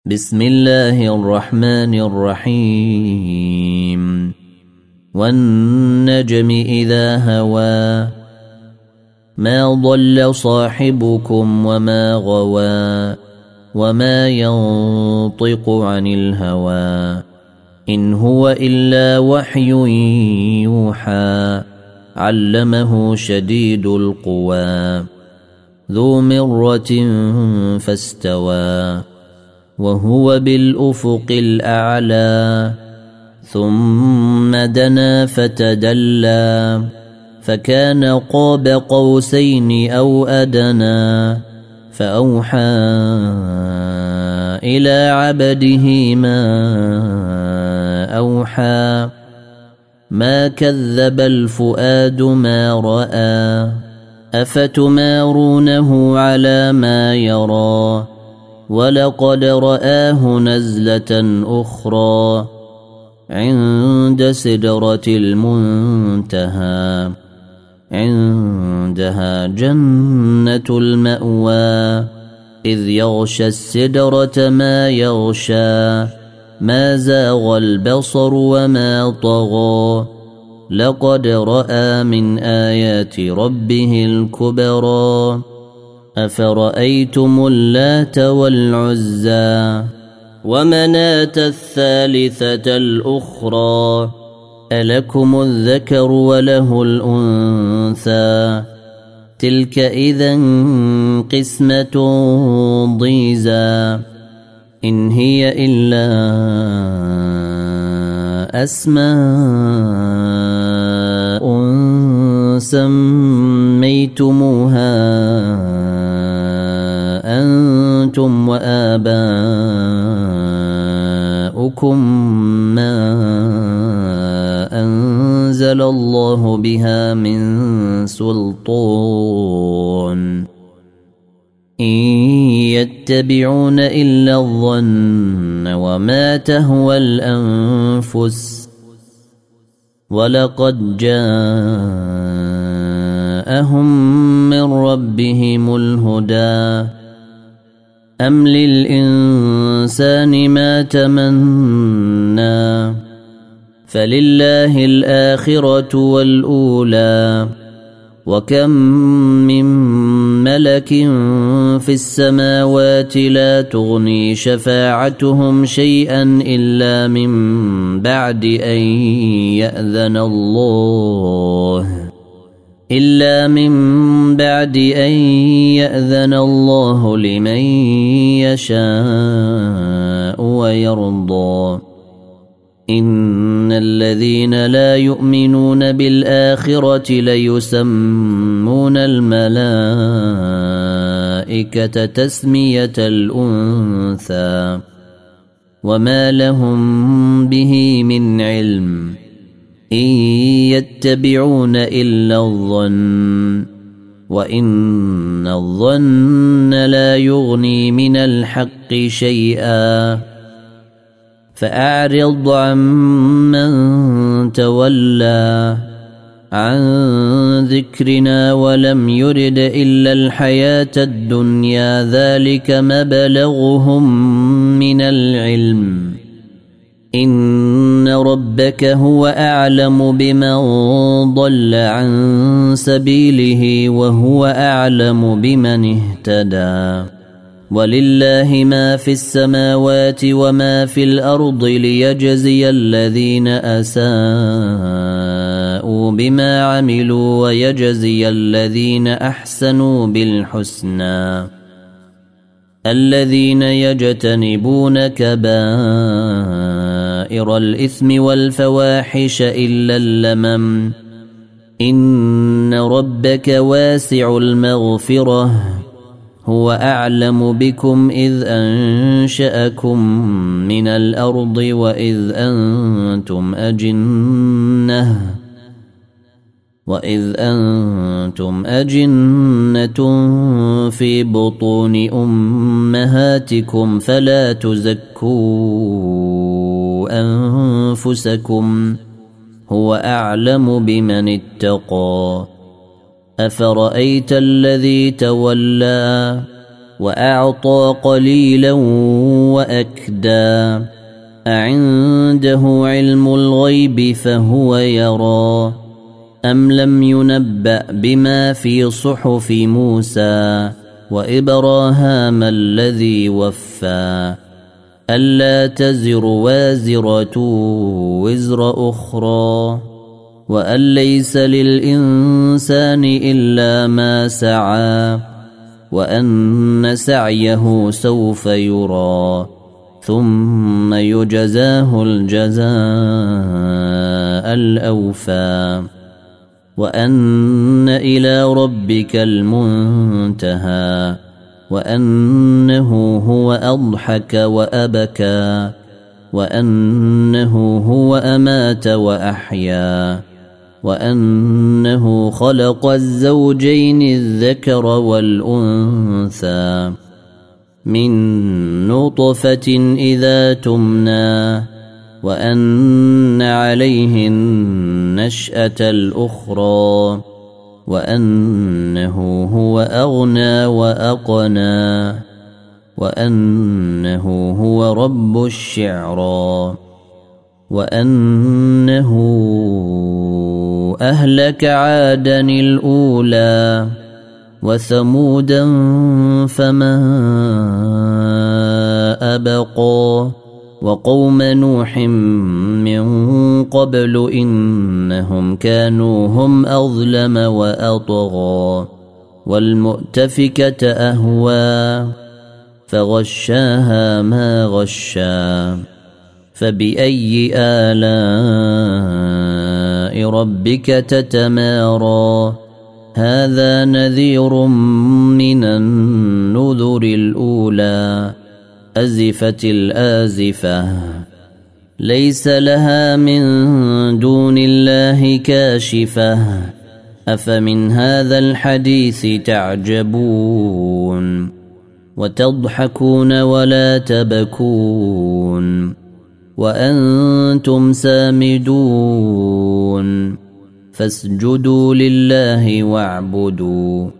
بسم الله الرحمن الرحيم والنجم إذا هوى ما ضل صاحبكم وما غوى وما ينطق عن الهوى إن هو إلا وحي يوحى علمه شديد القوى ذو مرة فاستوى وهو بالأفق الأعلى ثم دنا فتدلى فكان قاب قوسين أو أدنى فأوحى إلى عبده ما أوحى ما كذب الفؤاد ما رأى أفتمارونه على ما يرى ولقد رآه نزلة أخرى عند سدرة المنتهى عندها جنة المأوى إذ يغشى السدرة ما يغشى ما زاغ البصر وما طغى لقد رأى من آيات ربه الكبرى أفرأيتم اللات والعزى ومناة الثالثة الأخرى ألكم الذكر وله الأنثى تلك إذا قسمة ضيزى إن هي إلا أسماء سميتموها أنتم وآباؤكم ما أنزل الله بها من سلطان إن يتبعون إلا الظن وما تهوى الأنفس ولقد جاءهم من ربهم الهدى أم للإنسان ما تمنى فلله الآخرة والأولى وكم من ملك في السماوات لا تغني شفاعتهم شيئا إلا من بعد أن يأذن الله لمن يشاء ويرضى إن الذين لا يؤمنون بالآخرة ليسمون الملائكة تسمية الأنثى وما لهم به من علم إن يتبعون إلا الظن وإن الظن لا يغني من الحق شيئا فأعرض عمن تولى عن ذكرنا ولم يرد إلا الحياة الدنيا ذلك مبلغهم من العلم إن ربك هو أعلم بمن ضل عن سبيله وهو أعلم بمن اهتدى ولله ما في السماوات وما في الأرض ليجزي الذين أساءوا بما عملوا ويجزي الذين أحسنوا بالحسنى الذين يجتنبون كبائر الإثم والفواحش إلا اللمم إن ربك واسع المغفرة هو أعلم بكم إذ أنشأكم من الأرض وإذ أنتم أجنة في بطون أمهاتكم فلا تزكوا أنفسكم هو أعلم بمن اتقى أفرأيت الذي تولى وأعطى قليلا وأكدى أعنده علم الغيب فهو يرى أم لم ينبأ بما في صحف موسى وإبراهام الذي وفى ألا تزر وازرة وزر أخرى وأن ليس للإنسان إلا ما سعى وأن سعيه سوف يرى ثم يجزاه الجزاء الأوفى وأن إلى ربك المنتهى وأنه هو أضحك وأبكى وأنه هو أمات وأحيا وأنه خلق الزوجين الذكر والأنثى من نطفة إذا تمنى وأن عليه النشأة الأخرى وأنه هو أغنى وأقنى وأنه هو رب الشعرى وأنه أهلك عادا الأولى وثمودا فما أبقى وقوم نوح من قبل إنهم كانوا هم أظلم وأطغى والمؤتفكة أهوى فغشاها ما غشا فبأي آلاء ربك تتمارى هذا نذير من النذر الأولى أزفت الآزفة ليس لها من دون الله كاشفة أفمن هذا الحديث تعجبون وتضحكون ولا تبكون وأنتم سامدون فاسجدوا لله واعبدوا